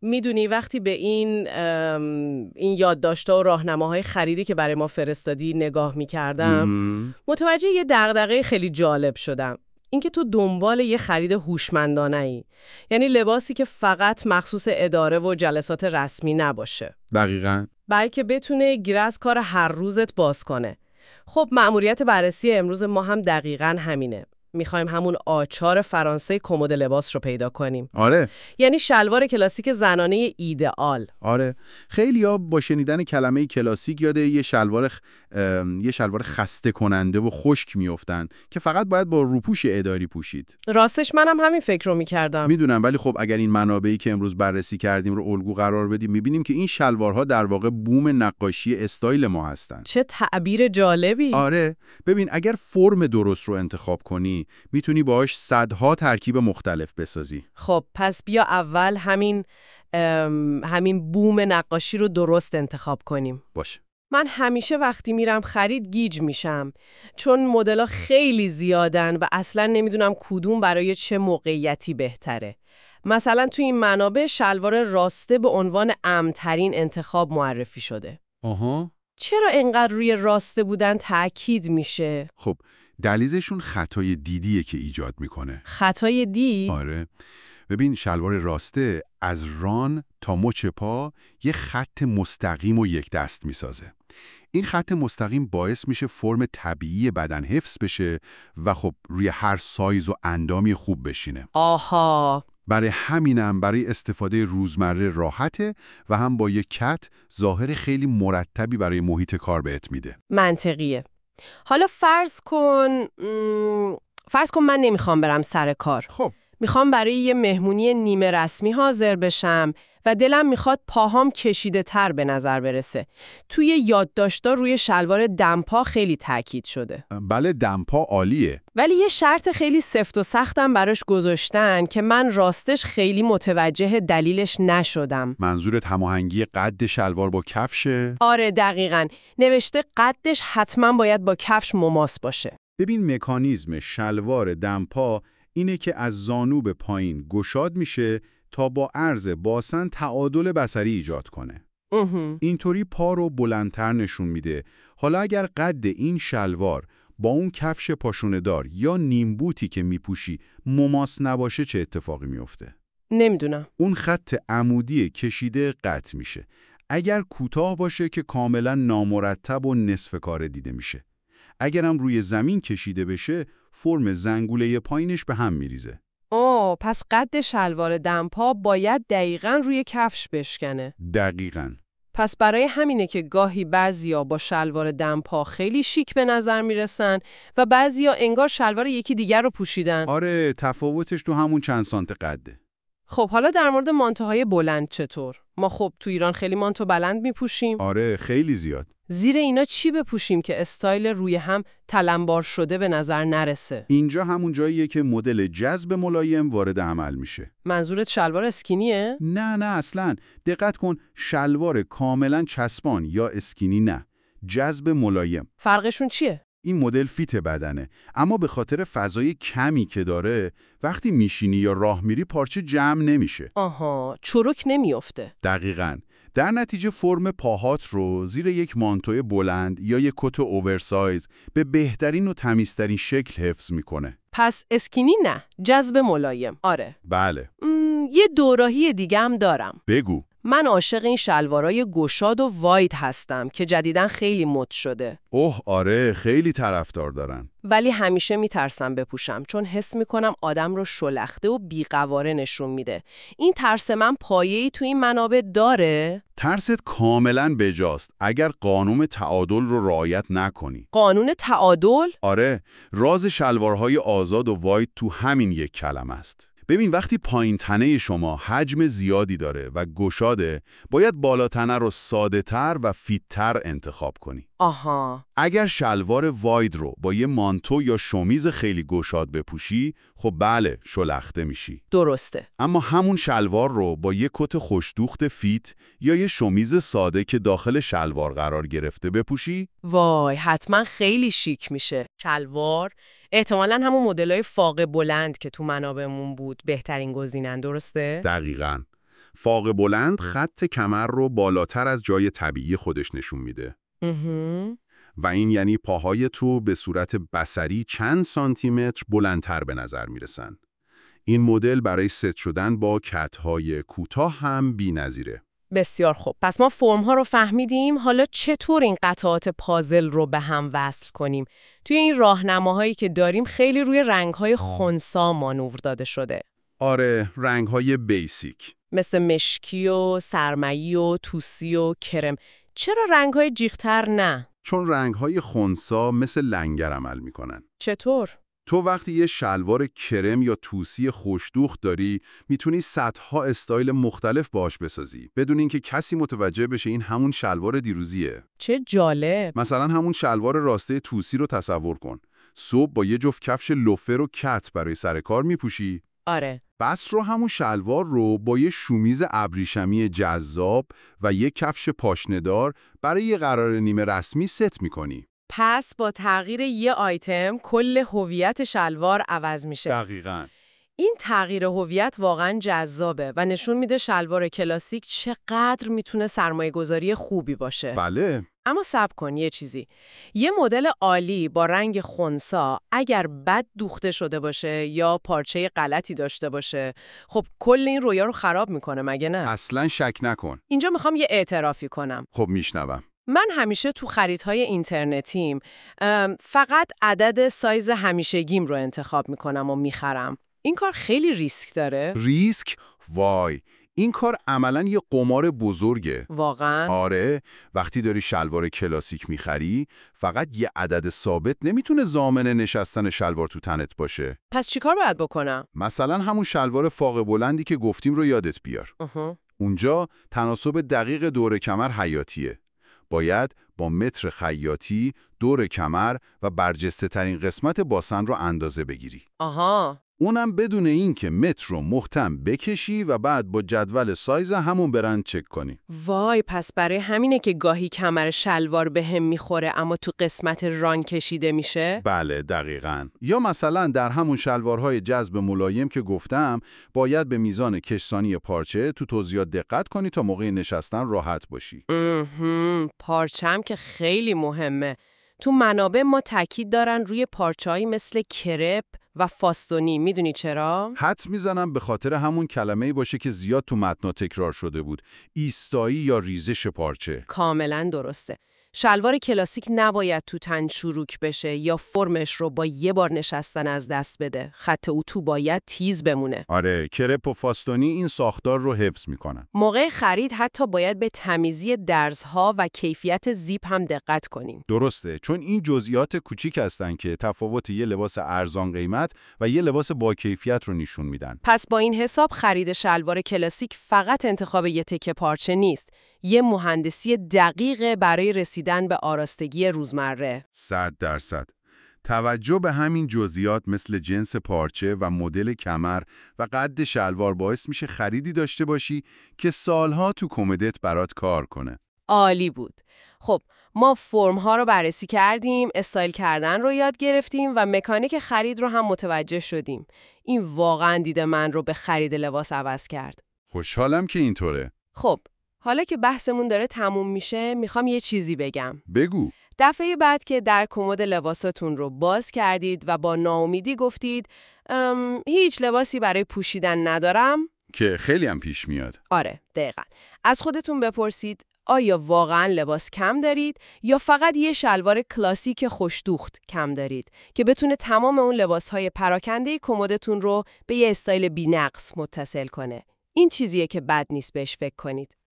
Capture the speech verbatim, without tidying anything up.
میدونی وقتی به این این یادداشت‌ها و راهنماهای خریدی که برای ما فرستادی نگاه می‌کردم، متوجه یه دغدغه خیلی جالب شدم. اینکه تو دنبال یه خرید هوشمندانه‌ای، یعنی لباسی که فقط مخصوص اداره و جلسات رسمی نباشه. دقیقاً. بلکه بتونه گیر از کار هر روزت باز کنه. خب مأموریت بررسی امروز ما هم دقیقاً همینه. میخوایم همون آچار فرانسه کمد لباس رو پیدا کنیم. آره. یعنی شلوار کلاسیک زنانه ایدئال. آره. خیلی‌ها با شنیدن کلمه کلاسیک یاد یه شلوار خ... یه شلوار خسته کننده و خشک میافتن که فقط باید با روپوش اداری پوشید. راستش منم همین فکر رو میکردم. میدونم، ولی خب اگر این منابعی که امروز بررسی کردیم رو الگو قرار بدیم، میبینیم که این شلوارها در واقع بوم نقاشی استایل ما هستن. چه تعبیر جالبی. آره. ببین اگر فرم درست رو انتخاب کنی، میتونی باهاش صدها ترکیب مختلف بسازی. خب پس بیا اول همین همین بوم نقاشی رو درست انتخاب کنیم. باشه. من همیشه وقتی میرم خرید گیج میشم، چون مدل‌ها خیلی زیادن و اصلا نمیدونم کدوم برای چه موقعیتی بهتره. مثلا تو این منابع شلوار راسته به عنوان امن‌ترین انتخاب معرفی شده. آها. چرا اینقدر روی راسته بودن تأکید میشه؟ خب دلیلشون خطای دیدیه که ایجاد میکنه. خطای دید؟ آره. ببین شلوار راسته از ران تا مچ پا یه خط مستقیم و یک دست میسازه. این خط مستقیم باعث میشه فرم طبیعی بدن حفظ بشه و خب روی هر سایز و اندامی خوب بشینه. آها. برای همینم برای استفاده روزمره راحته و هم با یک کت ظاهر خیلی مرتبی برای محیط کار بهت میده. منطقیه. حالا فرض کن م... فرض کن من نمیخوام برم سر کار. خب میخوام برای یه مهمونی نیمه رسمی حاضر بشم و دلم میخواد پاهام کشیده تر به نظر برسه. توی یادداشت‌ها روی شلوار دمپا خیلی تاکید شده. بله دمپا عالیه. ولی یه شرط خیلی سفت و سختم براش گذاشتن که من راستش خیلی متوجه دلیلش نشدم. منظورت هماهنگی قد شلوار با کفشه؟ آره دقیقاً. نوشته قدش حتما باید با کفش مماس باشه. ببین مکانیزم شلوار دمپا اینه که از زانو به پایین گشاد میشه تا با عرض باسن تعادل بصری ایجاد کنه. اوه. اینطوری پا رو بلندتر نشون میده. حالا اگر قد این شلوار با اون کفش پاشونه دار یا نیم بوتی که میپوشی مماس نباشه چه اتفاقی میفته؟ نمیدونم. اون خط عمودی کشیده قطع میشه. اگر کوتاه باشه که کاملا نامرتب و نصف کاره دیده میشه. اگرم روی زمین کشیده بشه فرم زنگوله پایینش به هم میریزه. اوه، پس قد شلوار دمپا باید دقیقاً روی کفش بشکنه. دقیقاً. پس برای همینه که گاهی بعضیا با شلوار دمپا خیلی شیک به نظر میرسن و بعضیا انگار شلوار یکی دیگر رو پوشیدن. آره، تفاوتش تو همون چند سانت قده. خب حالا در مورد مانتوهای بلند چطور؟ ما خب تو ایران خیلی مانتو بلند میپوشیم. آره، خیلی زیاد. زیر اینا چی بپوشیم که استایل روی هم تلمبار شده به نظر نرسه؟ اینجا همون جاییه که مدل جذب ملایم وارد عمل میشه. منظورت شلوار اسکینیه؟ نه نه اصلاً. دقت کن، شلوار کاملا چسبان یا اسکینی نه. جذب ملایم. فرقشون چیه؟ این مدل فیت بدنه، اما به خاطر فضای کمی که داره وقتی میشینی یا راه میری پارچه جمع نمیشه. آها، چروک نمیافته. دقیقاً. در نتیجه فرم پاهات رو زیر یک مانتوی بلند یا یک کت اوورسایز به بهترین و تمیزترین شکل حفظ میکنه. پس اسکینی نه، جذب ملایم. آره. بله. م، یه دوراهی دیگه هم دارم. بگو. من عاشق این شلوارای گشاد و واید هستم که جدیداً خیلی مد شده. اوه آره، خیلی طرفدار دارن. ولی همیشه میترسم بپوشم چون حس میکنم آدم رو شلخته و بیقواره نشون میده. این ترس من پایه‌ای تو این منابع داره؟ ترست کاملاً بجاست اگر قانون تعادل رو رعایت نکنی. قانون تعادل؟ آره، راز شلوارهای آزاد و واید تو همین یک کلمه است. ببین وقتی پایین تنه شما حجم زیادی داره و گشاده، باید بالا تنه رو ساده تر و فیت تر انتخاب کنی. آها. اگر شلوار واید رو با یه مانتو یا شمیز خیلی گشاد بپوشی، خب بله شلخته میشی. درسته. اما همون شلوار رو با یه کت خوشدوخت فیت یا یه شمیز ساده که داخل شلوار قرار گرفته بپوشی، وای حتما خیلی شیک میشه. شلوار احتمالاً همون مدلای فاقه بلند که تو منابعمون بود بهترین گزینن، درسته؟ دقیقاً. فاق بلند خط کمر رو بالاتر از جای طبیعی خودش نشون میده. مهم. و این یعنی پاهای تو به صورت بصری چند سانتی متر بلندتر به نظر میرسن. این مدل برای ست شدن با کت‌های کوتاه هم بی‌نظیره. بسیار خوب. پس ما فرم ها رو فهمیدیم. حالا چطور این قطعات پازل رو به هم وصل کنیم؟ توی این راهنماهایی که داریم خیلی روی رنگ‌های خنثی مانور داده شده. آره، رنگ‌های بیسیک. مثل مشکی و سرمئی و توسی و کرم. چرا رنگ‌های جیغ‌تر نه؟ چون رنگ‌های خنثی مثل لنگر عمل می‌کنن. چطور؟ تو وقتی یه شلوار کرم یا توسی خوش‌دوخت داری، میتونی صدها استایل مختلف باهاش بسازی، بدون اینکه کسی متوجه بشه این همون شلوار دیروزیه. چه جالب. مثلا همون شلوار راسته توسی رو تصور کن. صبح با یه جفت کفش لوفر و کت برای سر کار میپوشی. آره. بس رو همون شلوار رو با یه شومیز ابریشمی جذاب و یه کفش پاشنه‌دار برای یه قرار نیمه رسمی ست میکنی. پس با تغییر یه آیتم کل هویت شلوار عوض میشه. دقیقاً. این تغییر هویت واقعا جذابه و نشون میده شلوار کلاسیک چقدر میتونه سرمایه‌گذاری خوبی باشه. بله. اما صبر کن یه چیزی. یه مدل عالی با رنگ خنثی اگر بد دوخته شده باشه یا پارچه غلطی داشته باشه، خب کل این رویا رو خراب میکنه مگه نه؟ اصلاً شک نکن. اینجا میخوام یه اعترافی کنم. خب میشنوم. من همیشه تو خریدهای اینترنتیم فقط عدد سایز همیشگیم رو انتخاب میکنم و میخرم. این کار خیلی ریسک داره. ریسک؟ وای، این کار عملاً یه قمار بزرگه. واقعاً؟ آره، وقتی داری شلوار کلاسیک میخری، فقط یه عدد ثابت نمیتونه ضامن نشستن شلوار تو تنت باشه. پس چیکار باید بکنم؟ مثلا همون شلوار فاق بلندی که گفتیم رو یادت بیار. اها. اونجا تناسب دقیق دور کمر حیاتیه. باید با متر خیاطی دور کمر و برجسته ترین قسمت باسن رو اندازه بگیری. آها. اونم بدون این که متر رو محکم بکشی و بعد با جدول سایز همون برند چک کنی. وای، پس برای همینه که گاهی کمر شلوار به هم میخوره اما تو قسمت ران کشیده میشه؟ بله دقیقاً. یا مثلا در همون شلوارهای جذب ملایم که گفتم، باید به میزان کشسانی پارچه تو توضیحات دقت کنی تا موقع نشستن راحت باشی. اهم، پارچم که خیلی مهمه. تو منابع ما تاکید دارن روی پارچه‌ای مثل کرپ و فاستونی. میدونی چرا؟ حدس میزنم به خاطر همون کلمه‌ای باشه که زیاد تو متن‌ها تکرار شده بود. ایستایی یا ریزش پارچه. کاملا درسته. شلوار کلاسیک نباید تو تن چروک بشه یا فرمش رو با یه بار نشستن از دست بده. خط اتو باید تیز بمونه. آره، کرپ و فاستونی این ساختار رو حفظ میکنن. موقع خرید حتی باید به تمیزی درزها و کیفیت زیپ هم دقت کنیم. درسته، چون این جزئیات کوچیک هستن که تفاوت یه لباس ارزان قیمت و یه لباس با کیفیت رو نشون میدن. پس با این حساب خرید شلوار کلاسیک فقط انتخاب یه تکه پارچه نیست. یه مهندسی دقیق برای رسیدن به آراستگی روزمره. صد درصد. توجه به همین جزئیات مثل جنس پارچه و مدل کمر و قد شلوار باعث میشه خریدی داشته باشی که سالها تو کمدت برات کار کنه. عالی بود. خب ما فرم ها رو بررسی کردیم، استایل کردن رو یاد گرفتیم و مکانیک خرید رو هم متوجه شدیم. این واقعا دید من رو به خرید لباس عوض کرد. خوشحالم که اینطوره. خب حالا که بحثمون داره تموم میشه، میخوام یه چیزی بگم. بگو. دفعه بعد که در کمد لباساتون رو باز کردید و با ناامیدی گفتید هیچ لباسی برای پوشیدن ندارم، که خیلی هم پیش میاد. آره دقیقاً. از خودتون بپرسید آیا واقعاً لباس کم دارید یا فقط یه شلوار کلاسیک خوش‌دوخت کم دارید که بتونه تمام اون لباس‌های پراکنده کمدتون رو به یه استایل بی‌نقص متصل کنه. این چیزیه که بد نیست بهش فکر کنید.